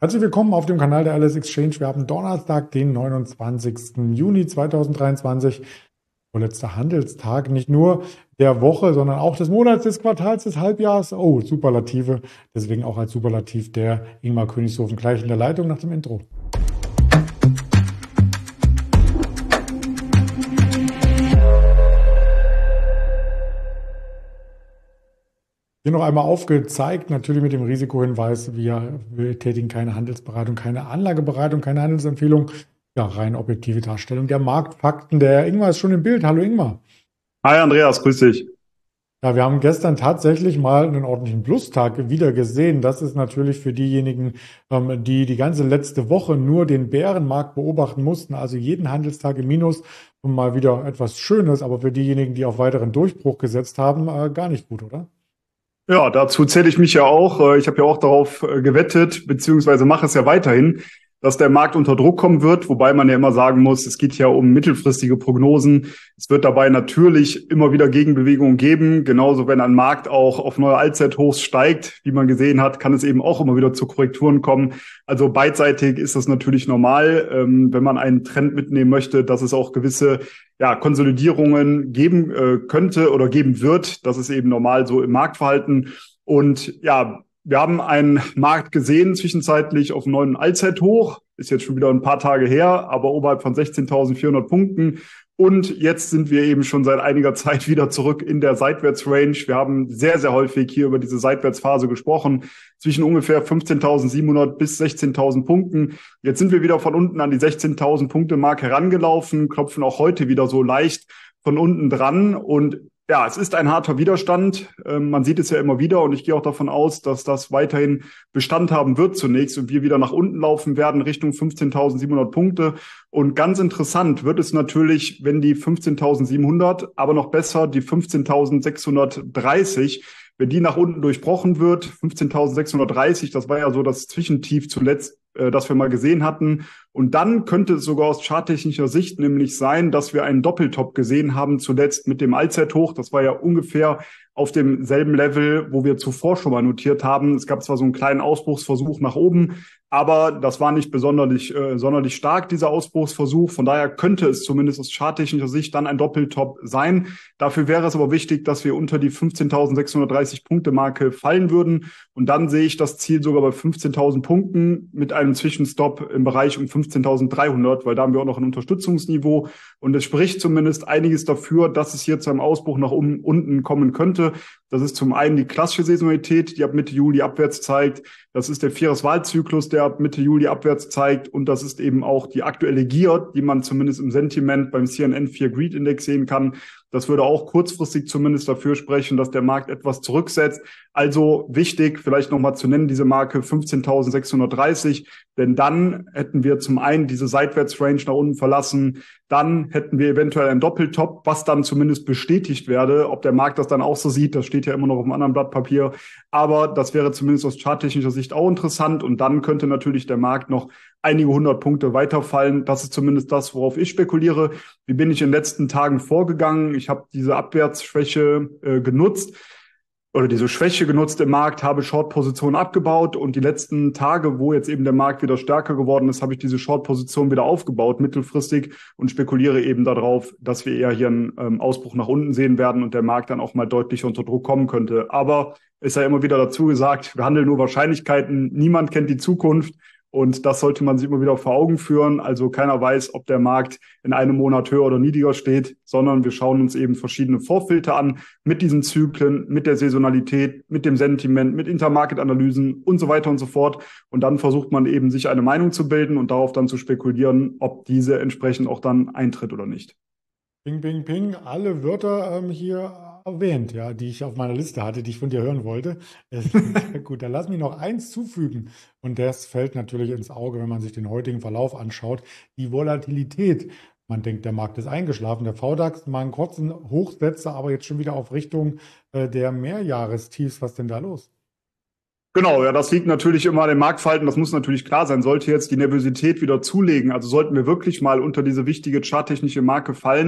Herzlich willkommen auf dem Kanal der Alice Exchange. Wir haben Donnerstag, den 29. Juni 2023. Vorletzter Handelstag, nicht nur der Woche, sondern auch des Monats, des Quartals, des Halbjahres. Oh, Superlative. Deswegen auch als Superlativ der Ingmar Königshofen gleich in der Leitung nach dem Intro. Hier noch einmal aufgezeigt, natürlich mit dem Risikohinweis, wir tätigen keine Handelsberatung, keine Anlageberatung, keine Handelsempfehlung. Ja, rein objektive Darstellung der Marktfakten. Der Ingmar ist schon im Bild. Hallo Ingmar. Hi Andreas, grüß dich. Ja, wir haben gestern tatsächlich mal einen ordentlichen Plustag wieder gesehen. Das ist natürlich für diejenigen, die die ganze letzte Woche nur den Bärenmarkt beobachten mussten, also jeden Handelstag im Minus, und mal wieder etwas Schönes, aber für diejenigen, die auf weiteren Durchbruch gesetzt haben, gar nicht gut, oder? Ja, dazu zähle ich mich ja auch. Ich habe ja auch darauf gewettet, beziehungsweise mache es ja weiterhin, dass der Markt unter Druck kommen wird, wobei man ja immer sagen muss, es geht ja um mittelfristige Prognosen. Es wird dabei natürlich immer wieder Gegenbewegungen geben. Genauso, wenn ein Markt auch auf neue Allzeithochs steigt, wie man gesehen hat, kann es eben auch immer wieder zu Korrekturen kommen. Also beidseitig ist das natürlich normal, wenn man einen Trend mitnehmen möchte, dass es auch gewisse Konsolidierungen geben könnte oder geben wird. Das ist eben normal so im Marktverhalten. Und ja, wir haben einen Markt gesehen, zwischenzeitlich auf einem neuen Allzeithoch. Ist jetzt schon wieder ein paar Tage her, aber oberhalb von 16.400 Punkten. Und jetzt sind wir eben schon seit einiger Zeit wieder zurück in der Seitwärtsrange. Wir haben sehr, sehr häufig hier über diese Seitwärtsphase gesprochen, zwischen ungefähr 15.700 bis 16.000 Punkten. Jetzt sind wir wieder von unten an die 16.000 Punkte Marke herangelaufen, klopfen auch heute wieder so leicht von unten dran. Und ja, es ist ein harter Widerstand. Man sieht es ja immer wieder und ich gehe auch davon aus, dass das weiterhin Bestand haben wird zunächst und wir wieder nach unten laufen werden Richtung 15.700 Punkte. Und ganz interessant wird es natürlich, wenn die 15.700, aber noch besser die 15.630, wenn die nach unten durchbrochen wird, 15.630, das war ja so das Zwischentief zuletzt, das wir mal gesehen hatten. Und dann könnte es sogar aus charttechnischer Sicht nämlich sein, dass wir einen Doppeltop gesehen haben, zuletzt mit dem Allzeithoch. Das war ja ungefähr auf demselben Level, wo wir zuvor schon mal notiert haben. Es gab zwar so einen kleinen Ausbruchsversuch nach oben, aber das war nicht sonderlich stark, dieser Ausbruchsversuch. Von daher könnte es zumindest aus charttechnischer Sicht dann ein Doppeltop sein. Dafür wäre es aber wichtig, dass wir unter die 15.630 Punkte Marke fallen würden. Und dann sehe ich das Ziel sogar bei 15.000 Punkten mit einem Zwischenstopp im Bereich um 15.300, weil da haben wir auch noch ein Unterstützungsniveau. Und es spricht zumindest einiges dafür, dass es hier zu einem Ausbruch nach unten kommen könnte. Das ist zum einen die klassische Saisonalität, die ab Mitte Juli abwärts zeigt. Das ist der Vieres-Wahlzyklus, der ab Mitte Juli abwärts zeigt. Und das ist eben auch die aktuelle Gier, die man zumindest im Sentiment beim CNN 4 Greed Index sehen kann. Das würde auch kurzfristig zumindest dafür sprechen, dass der Markt etwas zurücksetzt. Also wichtig, vielleicht nochmal zu nennen, diese Marke 15.630. Denn dann hätten wir zum einen diese Seitwärtsrange nach unten verlassen. Dann hätten wir eventuell einen Doppeltop, was dann zumindest bestätigt werde. Ob der Markt das dann auch so sieht, das steht ja immer noch auf einem anderen Blatt Papier. Aber das wäre zumindest aus charttechnischer Sicht auch interessant. Und dann könnte natürlich der Markt noch einige 100 Punkte weiterfallen. Das ist zumindest das, worauf ich spekuliere. Wie bin ich in den letzten Tagen vorgegangen? Ich habe diese Abwärtsschwäche genutzt oder diese Schwäche genutzt im Markt, habe Short-Positionen abgebaut und die letzten Tage, wo jetzt eben der Markt wieder stärker geworden ist, habe ich diese Short-Position wieder aufgebaut, mittelfristig, und spekuliere eben darauf, dass wir eher hier einen Ausbruch nach unten sehen werden und der Markt dann auch mal deutlich unter Druck kommen könnte. Aber ist ja immer wieder dazu gesagt, wir handeln nur Wahrscheinlichkeiten, niemand kennt die Zukunft. Und das sollte man sich immer wieder vor Augen führen. Also keiner weiß, ob der Markt in einem Monat höher oder niedriger steht, sondern wir schauen uns eben verschiedene Vorfilter an mit diesen Zyklen, mit der Saisonalität, mit dem Sentiment, mit Intermarket-Analysen und so weiter und so fort. Und dann versucht man eben, sich eine Meinung zu bilden und darauf dann zu spekulieren, ob diese entsprechend auch dann eintritt oder nicht. Ping, ping, ping, alle Wörter hier erwähnt, ja, die ich auf meiner Liste hatte, die ich von dir hören wollte. Gut, dann lass mich noch eins zufügen. Und das fällt natürlich ins Auge, wenn man sich den heutigen Verlauf anschaut. Die Volatilität. Man denkt, der Markt ist eingeschlafen. Der VDAX mal einen kurzen Hochsetzer, aber jetzt schon wieder auf Richtung der Mehrjahrestiefs. Was ist denn da los? Genau, ja, das liegt natürlich immer an dem Marktverhalten. Das muss natürlich klar sein. Sollte jetzt die Nervosität wieder zulegen, also sollten wir wirklich mal unter diese wichtige charttechnische Marke fallen,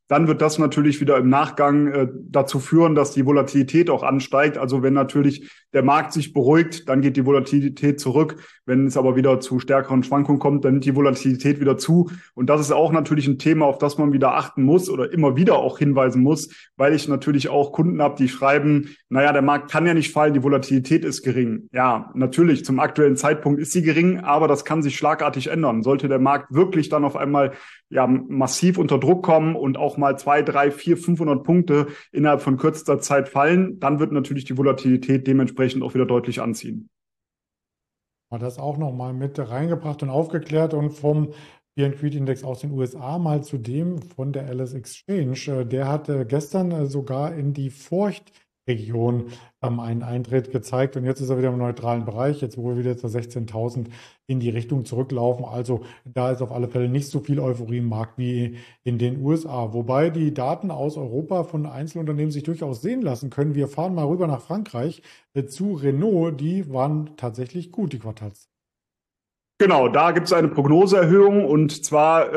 dann wird das natürlich wieder im Nachgang dazu führen, dass die Volatilität auch ansteigt. Also wenn natürlich der Markt sich beruhigt, dann geht die Volatilität zurück. Wenn es aber wieder zu stärkeren Schwankungen kommt, dann nimmt die Volatilität wieder zu. Und das ist auch natürlich ein Thema, auf das man wieder achten muss oder immer wieder auch hinweisen muss, weil ich natürlich auch Kunden habe, die schreiben, naja, der Markt kann ja nicht fallen, die Volatilität ist gering. Ja, natürlich, zum aktuellen Zeitpunkt ist sie gering, aber das kann sich schlagartig ändern. Sollte der Markt wirklich dann auf einmal massiv unter Druck kommen und auch mal 200, 300, 400, 500 Punkte innerhalb von kürzester Zeit fallen, dann wird natürlich die Volatilität dementsprechend auch wieder deutlich anziehen. Hat das auch nochmal mit reingebracht und aufgeklärt und vom Fear and Greed Index aus den USA mal zu dem von der Alice Exchange. Der hat gestern sogar in die Furchtregion einen Eintritt gezeigt und jetzt ist er wieder im neutralen Bereich, jetzt wo wir wieder zu 16.000 in die Richtung zurücklaufen. Also da ist auf alle Fälle nicht so viel Euphorie im Markt wie in den USA. Wobei die Daten aus Europa von Einzelunternehmen sich durchaus sehen lassen können. Wir fahren mal rüber nach Frankreich zu Renault. Die waren tatsächlich gut, die Quartals. Genau, da gibt es eine Prognoseerhöhung und zwar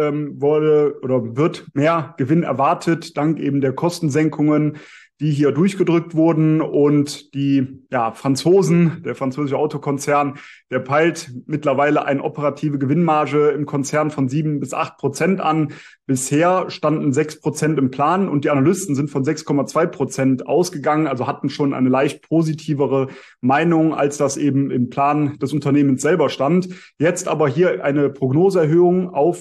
wird mehr Gewinn erwartet, dank eben der Kostensenkungen, die hier durchgedrückt wurden. Und der französische Autokonzern, der peilt mittlerweile eine operative Gewinnmarge im Konzern von 7-8% an. Bisher standen 6% im Plan und die Analysten sind von 6,2% ausgegangen, also hatten schon eine leicht positivere Meinung, als das eben im Plan des Unternehmens selber stand. Jetzt aber hier eine Prognoseerhöhung auf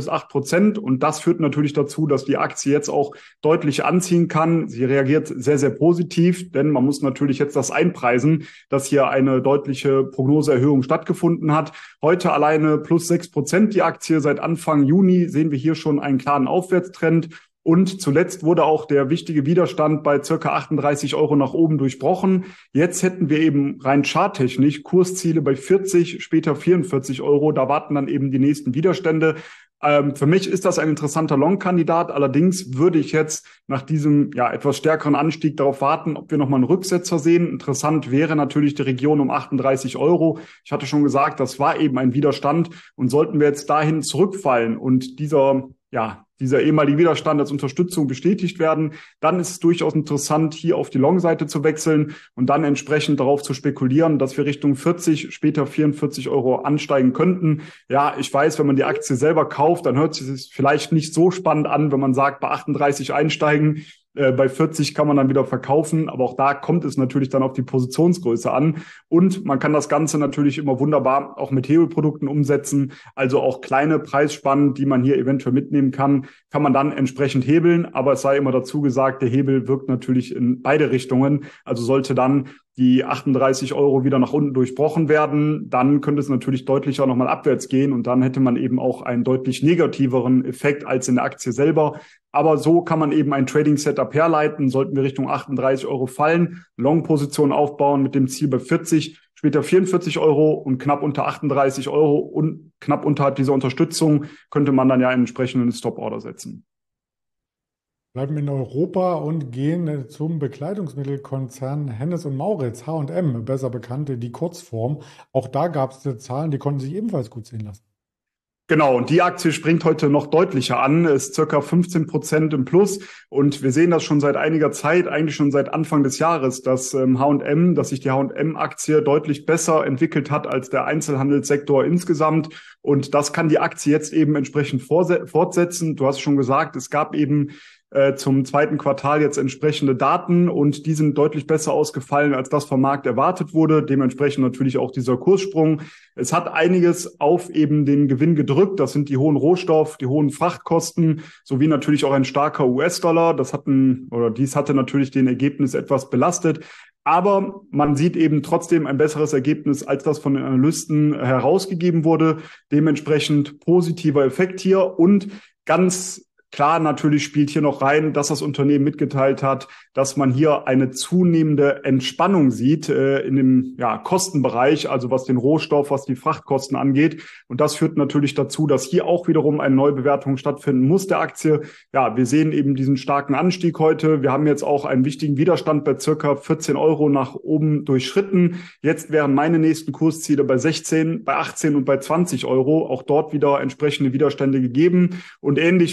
7-8% und das führt natürlich dazu, dass die Aktie jetzt auch deutlich anziehen kann. Sie reagiert sehr, sehr positiv, denn man muss natürlich jetzt das einpreisen, dass hier eine deutliche Prognoseerhöhung stattgefunden hat. Heute alleine plus 6% die Aktie. Seit Anfang Juni sehen wir hier schon einen klaren Aufwärtstrend. Und zuletzt wurde auch der wichtige Widerstand bei circa 38 Euro nach oben durchbrochen. Jetzt hätten wir eben rein charttechnisch Kursziele bei 40, später 44 Euro. Da warten dann eben die nächsten Widerstände. Für mich ist das ein interessanter Long-Kandidat. Allerdings würde ich jetzt nach diesem etwas stärkeren Anstieg darauf warten, ob wir nochmal einen Rücksetzer sehen. Interessant wäre natürlich die Region um 38 Euro. Ich hatte schon gesagt, das war eben ein Widerstand. Und sollten wir jetzt dahin zurückfallen und dieser ehemalige Widerstand als Unterstützung bestätigt werden, dann ist es durchaus interessant, hier auf die Long-Seite zu wechseln und dann entsprechend darauf zu spekulieren, dass wir Richtung 40, später 44 Euro ansteigen könnten. Ja, ich weiß, wenn man die Aktie selber kauft, dann hört sich das vielleicht nicht so spannend an, wenn man sagt, bei 38 einsteigen. Bei 40 kann man dann wieder verkaufen, aber auch da kommt es natürlich dann auf die Positionsgröße an. Und man kann das Ganze natürlich immer wunderbar auch mit Hebelprodukten umsetzen. Also auch kleine Preisspannen, die man hier eventuell mitnehmen kann man dann entsprechend hebeln. Aber es sei immer dazu gesagt, der Hebel wirkt natürlich in beide Richtungen. Also sollte dann die 38 Euro wieder nach unten durchbrochen werden, dann könnte es natürlich deutlicher nochmal abwärts gehen und dann hätte man eben auch einen deutlich negativeren Effekt als in der Aktie selber. Aber so kann man eben ein Trading-Setup herleiten. Sollten wir Richtung 38 Euro fallen, Long-Position aufbauen mit dem Ziel bei 40, später 44 Euro und knapp unter 38 Euro und knapp unterhalb dieser Unterstützung könnte man dann ja einen entsprechenden Stop-Order setzen. Bleiben in Europa und gehen zum Bekleidungsmittelkonzern Hennes und Mauritz, H&M, besser bekannt, die Kurzform. Auch da gab es Zahlen, die konnten sich ebenfalls gut sehen lassen. Genau, und die Aktie springt heute noch deutlicher an, ist circa 15% im Plus. Und wir sehen das schon seit einiger Zeit, eigentlich schon seit Anfang des Jahres, dass dass sich die H&M-Aktie deutlich besser entwickelt hat als der Einzelhandelssektor insgesamt. Und das kann die Aktie jetzt eben entsprechend fortsetzen. Du hast schon gesagt, es gab eben zum zweiten Quartal jetzt entsprechende Daten und die sind deutlich besser ausgefallen, als das vom Markt erwartet wurde. Dementsprechend natürlich auch dieser Kurssprung. Es hat einiges auf eben den Gewinn gedrückt. Das sind die hohen die hohen Frachtkosten sowie natürlich auch ein starker US-Dollar. Dies hatte natürlich den Ergebnis etwas belastet. Aber man sieht eben trotzdem ein besseres Ergebnis, als das von den Analysten herausgegeben wurde. Dementsprechend positiver Effekt hier und ganz klar, natürlich spielt hier noch rein, dass das Unternehmen mitgeteilt hat, dass man hier eine zunehmende Entspannung sieht in dem Kostenbereich, also was den Rohstoff, was die Frachtkosten angeht. Und das führt natürlich dazu, dass hier auch wiederum eine Neubewertung stattfinden muss der Aktie. Ja, wir sehen eben diesen starken Anstieg heute. Wir haben jetzt auch einen wichtigen Widerstand bei circa 14 Euro nach oben durchschritten. Jetzt wären meine nächsten Kursziele bei 16, bei 18 und bei 20 Euro. Auch dort wieder entsprechende Widerstände gegeben. Und ähnlich wie bei Renault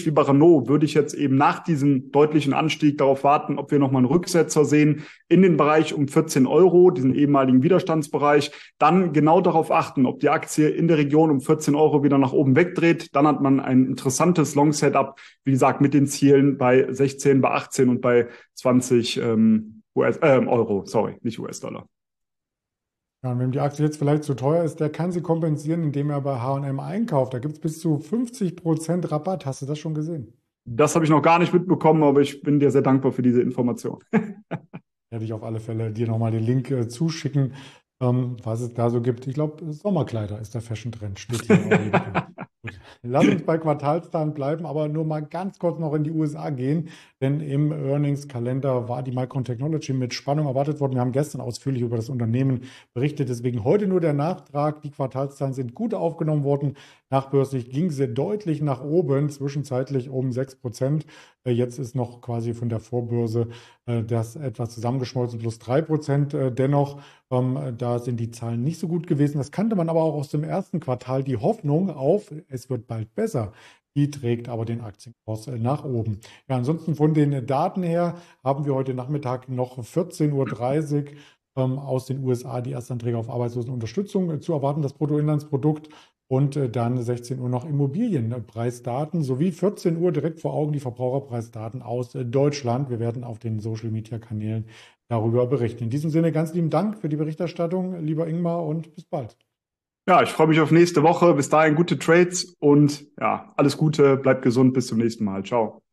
Niveau würde ich jetzt eben nach diesem deutlichen Anstieg darauf warten, ob wir nochmal einen Rücksetzer sehen in den Bereich um 14 Euro, diesen ehemaligen Widerstandsbereich. Dann genau darauf achten, ob die Aktie in der Region um 14 Euro wieder nach oben wegdreht. Dann hat man ein interessantes Long-Setup, wie gesagt, mit den Zielen bei 16, bei 18 und bei 20 Euro, sorry, nicht US-Dollar. Ja, und wenn die Aktie jetzt vielleicht zu teuer ist, der kann sie kompensieren, indem er bei H&M einkauft. Da gibt es bis zu 50% Rabatt. Hast du das schon gesehen? Das habe ich noch gar nicht mitbekommen, aber ich bin dir sehr dankbar für diese Information. Werde ich auf alle Fälle dir nochmal den Link zuschicken, was es da so gibt. Ich glaube, Sommerkleider ist der Fashion-Trend, steht hier auf jedem Fall. Gut. Lass uns bei Quartalszahlen bleiben, aber nur mal ganz kurz noch in die USA gehen, denn im Earnings-Kalender war die Micron Technology mit Spannung erwartet worden. Wir haben gestern ausführlich über das Unternehmen berichtet, deswegen heute nur der Nachtrag. Die Quartalszahlen sind gut aufgenommen worden. Nachbörslich ging sie deutlich nach oben, zwischenzeitlich um 6%. Jetzt ist noch quasi von der Vorbörse das etwas zusammengeschmolzen, plus 3%. Dennoch, da sind die Zahlen nicht so gut gewesen. Das kannte man aber auch aus dem ersten Quartal. Die Hoffnung auf, es wird bald besser, die trägt aber den Aktienkurs nach oben. Ja, ansonsten von den Daten her haben wir heute Nachmittag noch 14:30 Uhr aus den USA die Erstanträge auf Arbeitslosenunterstützung zu erwarten, das Bruttoinlandsprodukt. Und dann 16 Uhr noch Immobilienpreisdaten sowie 14 Uhr direkt vor Augen die Verbraucherpreisdaten aus Deutschland. Wir werden auf den Social-Media-Kanälen darüber berichten. In diesem Sinne ganz lieben Dank für die Berichterstattung, lieber Ingmar, und bis bald. Ja, ich freue mich auf nächste Woche. Bis dahin gute Trades und ja, alles Gute, bleibt gesund, bis zum nächsten Mal. Ciao.